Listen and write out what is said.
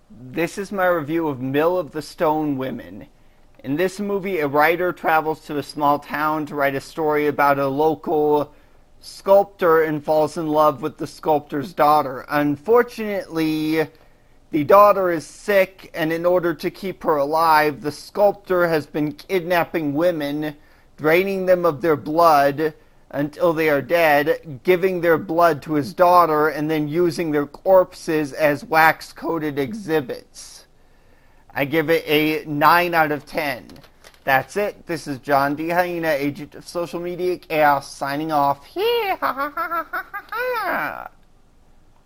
This is my review of Mill of the Stone Women. In this movie, a writer travels to a small town to write a story about a local sculptor and falls in love with the sculptor's daughter. Unfortunately, the daughter is sick, and in order to keep her alive, the sculptor has been kidnapping women, draining them of their blood until they are dead, giving their blood to his daughter, and then using their corpses as wax-coated exhibits. I give it a 9 out of 10. That's it. This is John D. Hyena, agent of social media chaos, signing off.